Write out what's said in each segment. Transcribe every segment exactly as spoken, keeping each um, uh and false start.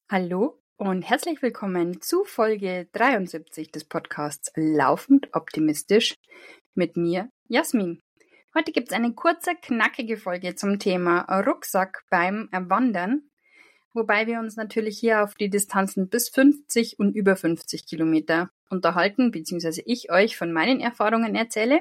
Hallo und herzlich willkommen zu Folge dreiundsiebzig des Podcasts Laufend Optimistisch mit mir, Jasmin. Heute gibt es eine kurze, knackige Folge zum Thema Rucksack beim Wandern, wobei wir uns natürlich hier auf die Distanzen bis fünfzig und über fünfzig Kilometer unterhalten, beziehungsweise ich euch von meinen Erfahrungen erzähle.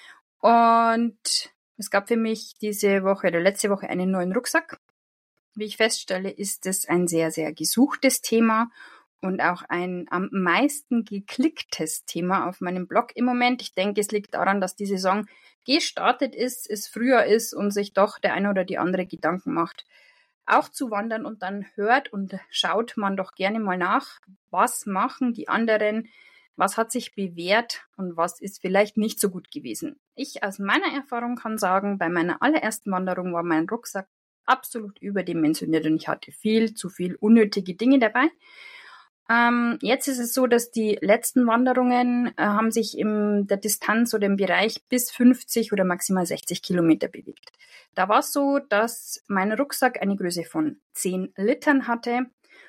Und es gab für mich diese Woche oder letzte Woche einen neuen Rucksack. Wie ich feststelle, ist es ein sehr, sehr gesuchtes Thema und auch ein am meisten geklicktes Thema auf meinem Blog im Moment. Ich denke, es liegt daran, dass die Saison gestartet ist, es früher ist und sich doch der eine oder die andere Gedanken macht, auch zu wandern, und dann hört und schaut man doch gerne mal nach, was machen die anderen, was hat sich bewährt und was ist vielleicht nicht so gut gewesen. Ich aus meiner Erfahrung kann sagen, bei meiner allerersten Wanderung war mein Rucksack absolut überdimensioniert und ich hatte viel zu viel unnötige Dinge dabei. Ähm, jetzt ist es so, dass die letzten Wanderungen äh, haben sich in der Distanz oder im Bereich bis fünfzig oder maximal sechzig Kilometer bewegt. Da war es so, dass mein Rucksack eine Größe von zehn Litern hatte,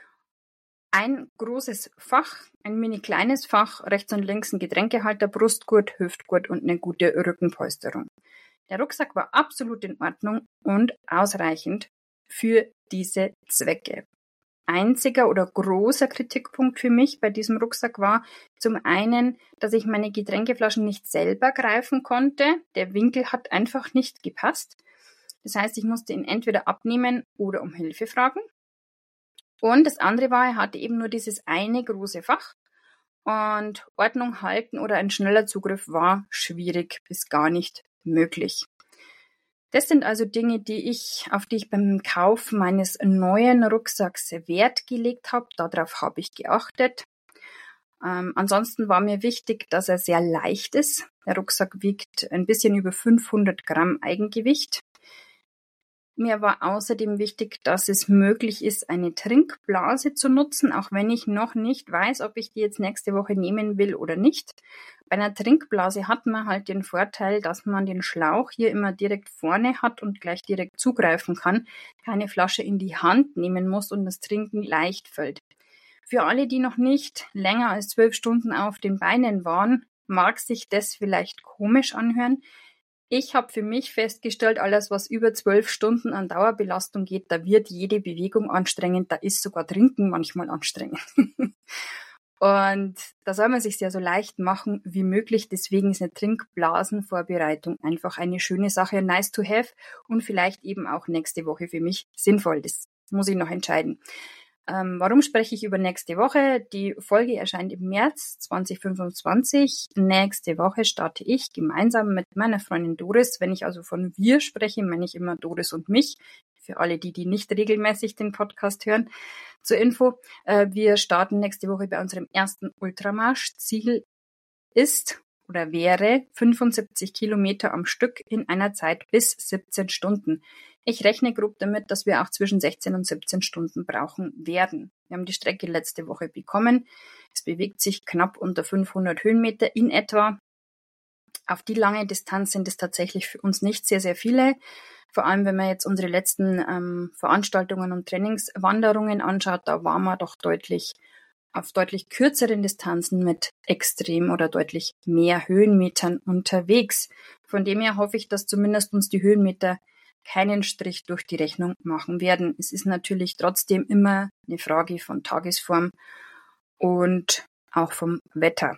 ein großes Fach, ein mini kleines Fach, rechts und links ein Getränkehalter, Brustgurt, Hüftgurt und eine gute Rückenpolsterung. Der Rucksack war absolut in Ordnung und ausreichend für diese Zwecke. Einziger oder großer Kritikpunkt für mich bei diesem Rucksack war zum einen, dass ich meine Getränkeflaschen nicht selber greifen konnte. Der Winkel hat einfach nicht gepasst. Das heißt, ich musste ihn entweder abnehmen oder um Hilfe fragen. Und das andere war, er hatte eben nur dieses eine große Fach. Und Ordnung halten oder ein schneller Zugriff war schwierig bis gar nicht möglich. Das sind also Dinge, die ich, auf die ich beim Kauf meines neuen Rucksacks Wert gelegt habe. Darauf habe ich geachtet. Ähm, ansonsten war mir wichtig, dass er sehr leicht ist. Der Rucksack wiegt ein bisschen über fünfhundert Gramm Eigengewicht. Mir war außerdem wichtig, dass es möglich ist, eine Trinkblase zu nutzen, auch wenn ich noch nicht weiß, ob ich die jetzt nächste Woche nehmen will oder nicht. Bei einer Trinkblase hat man halt den Vorteil, dass man den Schlauch hier immer direkt vorne hat und gleich direkt zugreifen kann, keine Flasche in die Hand nehmen muss und das Trinken leicht fällt. Für alle, die noch nicht länger als zwölf Stunden auf den Beinen waren, mag sich das vielleicht komisch anhören. Ich habe für mich festgestellt, alles, was über zwölf Stunden an Dauerbelastung geht, da wird jede Bewegung anstrengend, da ist sogar Trinken manchmal anstrengend. Und da soll man sich ja so leicht machen wie möglich. Deswegen ist eine Trinkblasenvorbereitung einfach eine schöne Sache, nice to have und vielleicht eben auch nächste Woche für mich sinnvoll. Das muss ich noch entscheiden. Ähm, warum spreche ich über nächste Woche? Die Folge erscheint im März zwanzig fünfundzwanzig. Nächste Woche starte ich gemeinsam mit meiner Freundin Doris. Wenn ich also von wir spreche, meine ich immer Doris und mich. Für alle, die, die nicht regelmäßig den Podcast hören. Zur Info, äh, wir starten nächste Woche bei unserem ersten Ultramarsch. Ziel ist oder wäre fünfundsiebzig Kilometer am Stück in einer Zeit bis siebzehn Stunden. Ich rechne grob damit, dass wir auch zwischen sechzehn und siebzehn Stunden brauchen werden. Wir haben die Strecke letzte Woche bekommen. Es bewegt sich knapp unter fünfhundert Höhenmeter in etwa. Auf die lange Distanz sind es tatsächlich für uns nicht sehr, sehr viele. Vor allem, wenn man jetzt unsere letzten ähm, Veranstaltungen und Trainingswanderungen anschaut, da waren wir doch deutlich auf deutlich kürzeren Distanzen mit extrem oder deutlich mehr Höhenmetern unterwegs. Von dem her hoffe ich, dass zumindest uns die Höhenmeter keinen Strich durch die Rechnung machen werden. Es ist natürlich trotzdem immer eine Frage von Tagesform und auch vom Wetter.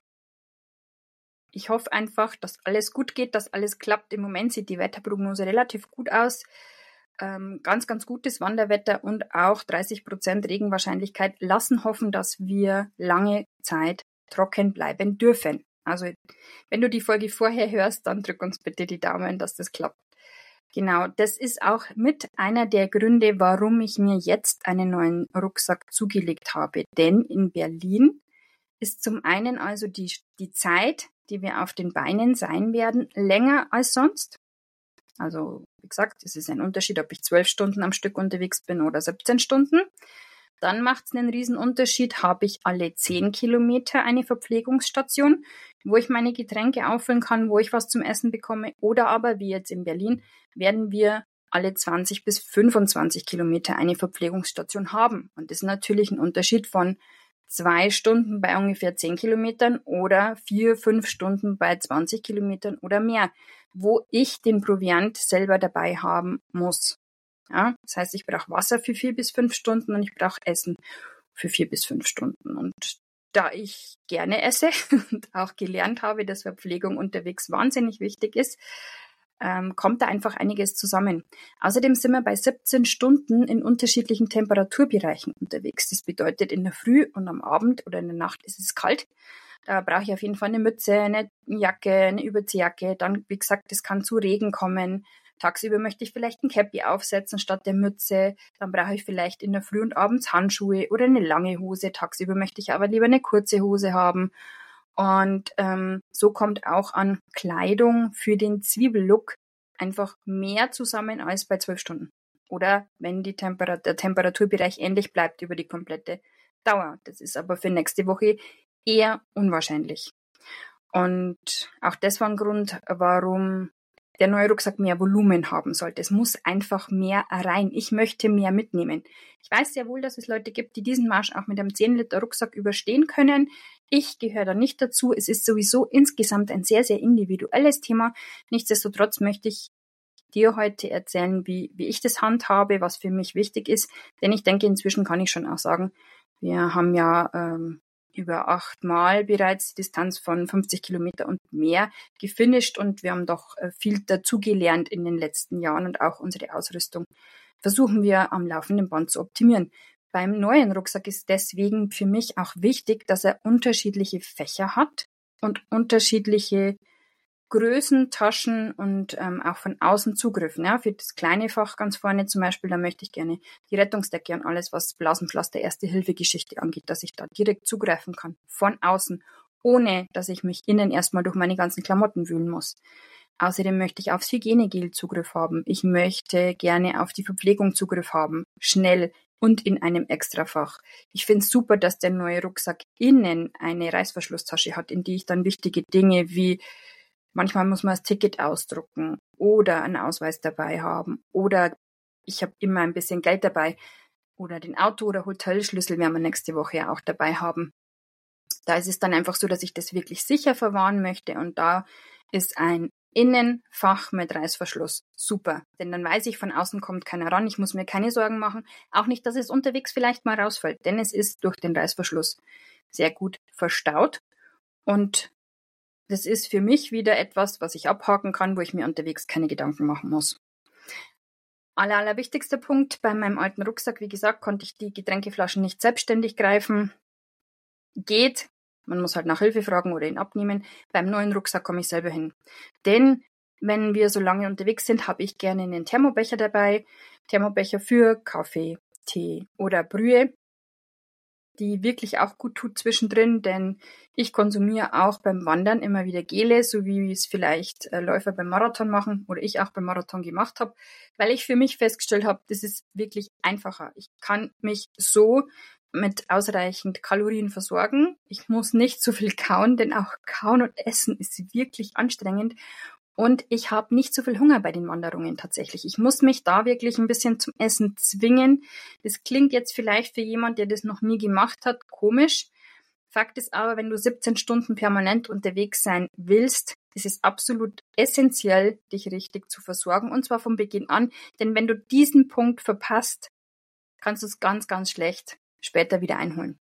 Ich hoffe einfach, dass alles gut geht, dass alles klappt. Im Moment sieht die Wetterprognose relativ gut aus. Ähm, ganz, ganz gutes Wanderwetter und auch dreißig Prozent Regenwahrscheinlichkeit lassen hoffen, dass wir lange Zeit trocken bleiben dürfen. Also, wenn du die Folge vorher hörst, dann drück uns bitte die Daumen, dass das klappt. Genau, das ist auch mit einer der Gründe, warum ich mir jetzt einen neuen Rucksack zugelegt habe. Denn in Berlin ist zum einen also die, die Zeit, die wir auf den Beinen sein werden, länger als sonst. Also, wie gesagt, es ist ein Unterschied, ob ich zwölf Stunden am Stück unterwegs bin oder siebzehn Stunden. Dann macht es einen riesen Unterschied, habe ich alle zehn Kilometer eine Verpflegungsstation, wo ich meine Getränke auffüllen kann, wo ich was zum Essen bekomme. Oder aber, wie jetzt in Berlin, werden wir alle zwanzig bis fünfundzwanzig Kilometer eine Verpflegungsstation haben. Und das ist natürlich ein Unterschied von zwei Stunden bei ungefähr zehn Kilometern oder vier, fünf Stunden bei zwanzig Kilometern oder mehr, wo ich den Proviant selber dabei haben muss. Ja, das heißt, ich brauche Wasser für vier bis fünf Stunden und ich brauche Essen für vier bis fünf Stunden. Und da ich gerne esse und auch gelernt habe, dass Verpflegung unterwegs wahnsinnig wichtig ist, ähm, kommt da einfach einiges zusammen. Außerdem sind wir bei siebzehn Stunden in unterschiedlichen Temperaturbereichen unterwegs. Das bedeutet, in der Früh und am Abend oder in der Nacht ist es kalt. Da brauche ich auf jeden Fall eine Mütze, eine Jacke, eine Überziehjacke. Dann, wie gesagt, es kann zu Regen kommen. Tagsüber möchte ich vielleicht ein Cappy aufsetzen statt der Mütze. Dann brauche ich vielleicht in der Früh und abends Handschuhe oder eine lange Hose. Tagsüber möchte ich aber lieber eine kurze Hose haben. Und ähm, so kommt auch an Kleidung für den Zwiebellook einfach mehr zusammen als bei zwölf Stunden. Oder wenn die Temper- der Temperaturbereich ähnlich bleibt über die komplette Dauer. Das ist aber für nächste Woche eher unwahrscheinlich. Und auch das war ein Grund, warum der neue Rucksack mehr Volumen haben sollte. Es muss einfach mehr rein. Ich möchte mehr mitnehmen. Ich weiß sehr wohl, dass es Leute gibt, die diesen Marsch auch mit einem zehn Liter Rucksack überstehen können. Ich gehöre da nicht dazu. Es ist sowieso insgesamt ein sehr, sehr individuelles Thema. Nichtsdestotrotz möchte ich dir heute erzählen, wie, wie ich das handhabe, was für mich wichtig ist. Denn ich denke, inzwischen kann ich schon auch sagen, wir haben ja ähm, über achtmal bereits die Distanz von fünfzig Kilometer und mehr gefinisht und wir haben doch viel dazugelernt in den letzten Jahren und auch unsere Ausrüstung versuchen wir am laufenden Band zu optimieren. Beim neuen Rucksack ist deswegen für mich auch wichtig, dass er unterschiedliche Fächer hat und unterschiedliche Größen, Taschen und ähm, auch von außen Zugriffen. Ja, für das kleine Fach ganz vorne zum Beispiel, da möchte ich gerne die Rettungsdecke und alles, was Blasenpflaster, Erste-Hilfe-Geschichte angeht, dass ich da direkt zugreifen kann, von außen, ohne dass ich mich innen erstmal durch meine ganzen Klamotten wühlen muss. Außerdem möchte ich aufs Hygienegel Zugriff haben. Ich möchte gerne auf die Verpflegung Zugriff haben, schnell und in einem Extrafach. Ich finde es super, dass der neue Rucksack innen eine Reißverschlusstasche hat, in die ich dann wichtige Dinge wie manchmal muss man das Ticket ausdrucken oder einen Ausweis dabei haben oder ich habe immer ein bisschen Geld dabei oder den Auto- oder Hotelschlüssel werden wir nächste Woche ja auch dabei haben. Da ist es dann einfach so, dass ich das wirklich sicher verwahren möchte und da ist ein Innenfach mit Reißverschluss super, denn dann weiß ich, von außen kommt keiner ran, ich muss mir keine Sorgen machen, auch nicht, dass es unterwegs vielleicht mal rausfällt, denn es ist durch den Reißverschluss sehr gut verstaut und das ist für mich wieder etwas, was ich abhaken kann, wo ich mir unterwegs keine Gedanken machen muss. Aller, allerwichtigster Punkt, bei meinem alten Rucksack, wie gesagt, konnte ich die Getränkeflaschen nicht selbstständig greifen. Geht, man muss halt nach Hilfe fragen oder ihn abnehmen. Beim neuen Rucksack komme ich selber hin. Denn wenn wir so lange unterwegs sind, habe ich gerne einen Thermobecher dabei. Thermobecher für Kaffee, Tee oder Brühe, die wirklich auch gut tut zwischendrin, denn ich konsumiere auch beim Wandern immer wieder Gele, so wie es vielleicht äh, Läufer beim Marathon machen oder ich auch beim Marathon gemacht habe, weil ich für mich festgestellt habe, das ist wirklich einfacher. Ich kann mich so mit ausreichend Kalorien versorgen. Ich muss nicht so viel kauen, denn auch kauen und essen ist wirklich anstrengend. Und ich habe nicht so viel Hunger bei den Wanderungen tatsächlich. Ich muss mich da wirklich ein bisschen zum Essen zwingen. Das klingt jetzt vielleicht für jemand, der das noch nie gemacht hat, komisch. Fakt ist aber, wenn du siebzehn Stunden permanent unterwegs sein willst, ist es absolut essentiell, dich richtig zu versorgen. Und zwar von Beginn an. Denn wenn du diesen Punkt verpasst, kannst du es ganz, ganz schlecht später wieder einholen.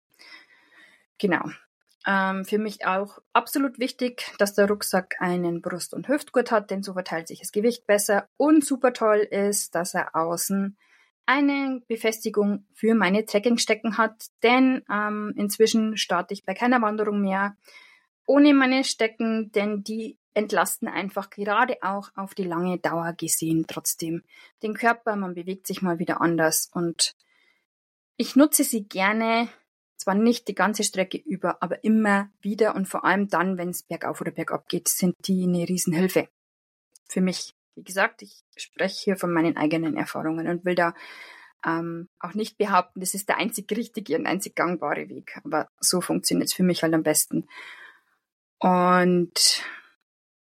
Genau. Ähm, für mich auch absolut wichtig, dass der Rucksack einen Brust- und Hüftgurt hat, denn so verteilt sich das Gewicht besser. Und super toll ist, dass er außen eine Befestigung für meine Trekkingstecken hat, denn ähm, inzwischen starte ich bei keiner Wanderung mehr ohne meine Stecken, denn die entlasten einfach gerade auch auf die lange Dauer gesehen trotzdem den Körper. Man bewegt sich mal wieder anders und ich nutze sie gerne, zwar nicht die ganze Strecke über, aber immer wieder und vor allem dann, wenn es bergauf oder bergab geht, sind die eine Riesenhilfe für mich. Wie gesagt, ich spreche hier von meinen eigenen Erfahrungen und will da ähm, auch nicht behaupten, das ist der einzig richtige und einzig gangbare Weg. Aber so funktioniert es für mich halt am besten. Und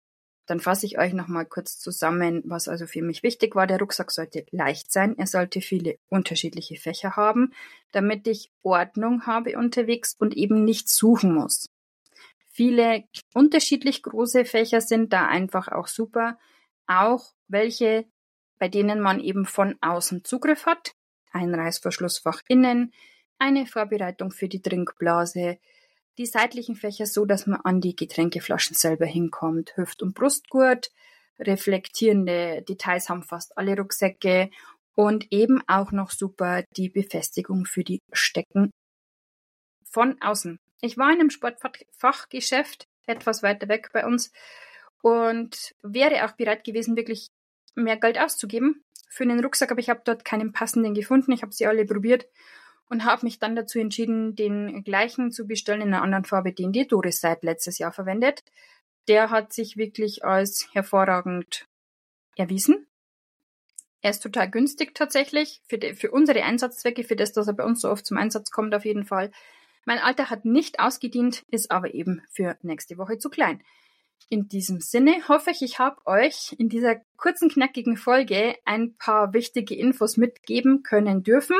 Dann fasse ich euch nochmal kurz zusammen, was also für mich wichtig war. Der Rucksack sollte leicht sein. Er sollte viele unterschiedliche Fächer haben, damit ich Ordnung habe unterwegs und eben nicht suchen muss. Viele unterschiedlich große Fächer sind da einfach auch super. Auch welche, bei denen man eben von außen Zugriff hat. Ein Reißverschlussfach innen, eine Vorbereitung für die Trinkblase, die seitlichen Fächer so, dass man an die Getränkeflaschen selber hinkommt. Hüft- und Brustgurt, reflektierende Details haben fast alle Rucksäcke und eben auch noch super die Befestigung für die Stecken von außen. Ich war in einem Sportfachgeschäft, etwas weiter weg bei uns, und wäre auch bereit gewesen, wirklich mehr Geld auszugeben für einen Rucksack, aber ich habe dort keinen passenden gefunden. Ich habe sie alle probiert und habe mich dann dazu entschieden, den gleichen zu bestellen in einer anderen Farbe, den die Doris seit letztes Jahr verwendet. Der hat sich wirklich als hervorragend erwiesen. Er ist total günstig tatsächlich, für, die, für unsere Einsatzzwecke, für das, dass er bei uns so oft zum Einsatz kommt auf jeden Fall. Mein Alter hat nicht ausgedient, ist aber eben für nächste Woche zu klein. In diesem Sinne hoffe ich, ich habe euch in dieser kurzen, knackigen Folge ein paar wichtige Infos mitgeben können dürfen.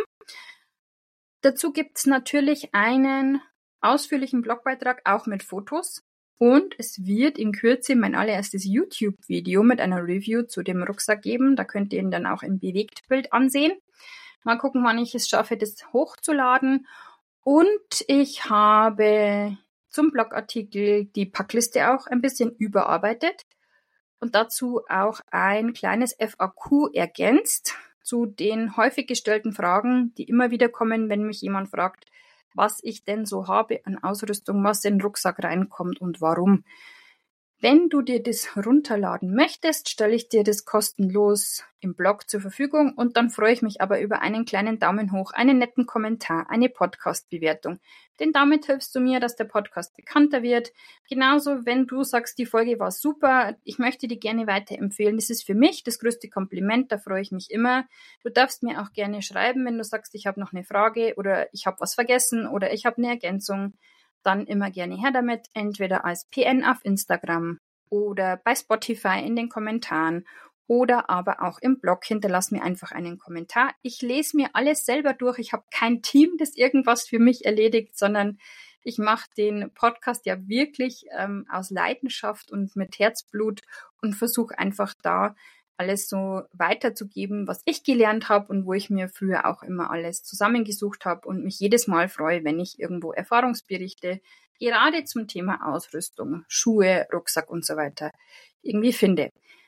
Dazu gibt es natürlich einen ausführlichen Blogbeitrag, auch mit Fotos. Und es wird in Kürze mein allererstes YouTube-Video mit einer Review zu dem Rucksack geben. Da könnt ihr ihn dann auch im Bewegtbild ansehen. Mal gucken, wann ich es schaffe, das hochzuladen. Und ich habe zum Blogartikel die Packliste auch ein bisschen überarbeitet und dazu auch ein kleines F A Q ergänzt zu den häufig gestellten Fragen, die immer wieder kommen, wenn mich jemand fragt, was ich denn so habe an Ausrüstung, was in den Rucksack reinkommt und warum. Wenn du dir das runterladen möchtest, stelle ich dir das kostenlos im Blog zur Verfügung und dann freue ich mich aber über einen kleinen Daumen hoch, einen netten Kommentar, eine Podcast-Bewertung. Denn damit hilfst du mir, dass der Podcast bekannter wird. Genauso, wenn du sagst, die Folge war super, ich möchte die gerne weiterempfehlen. Das ist für mich das größte Kompliment, da freue ich mich immer. Du darfst mir auch gerne schreiben, wenn du sagst, ich habe noch eine Frage oder ich habe was vergessen oder ich habe eine Ergänzung. Dann immer gerne her damit, entweder als P N auf Instagram oder bei Spotify in den Kommentaren oder aber auch im Blog. Hinterlass mir einfach einen Kommentar. Ich lese mir alles selber durch. Ich habe kein Team, das irgendwas für mich erledigt, sondern ich mache den Podcast ja wirklich ähm, aus Leidenschaft und mit Herzblut und versuche einfach da alles so weiterzugeben, was ich gelernt habe und wo ich mir früher auch immer alles zusammengesucht habe und mich jedes Mal freue, wenn ich irgendwo Erfahrungsberichte gerade zum Thema Ausrüstung, Schuhe, Rucksack und so weiter irgendwie finde.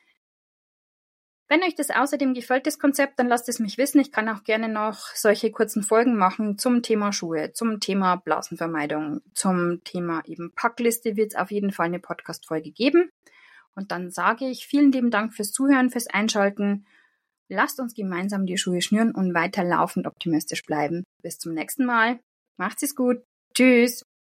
Wenn euch das außerdem gefällt, das Konzept, dann lasst es mich wissen. Ich kann auch gerne noch solche kurzen Folgen machen zum Thema Schuhe, zum Thema Blasenvermeidung, zum Thema eben Packliste wird es auf jeden Fall eine Podcast-Folge geben. Und dann sage ich vielen lieben Dank fürs Zuhören, fürs Einschalten. Lasst uns gemeinsam die Schuhe schnüren und weiter laufend optimistisch bleiben. Bis zum nächsten Mal. Macht's es gut. Tschüss.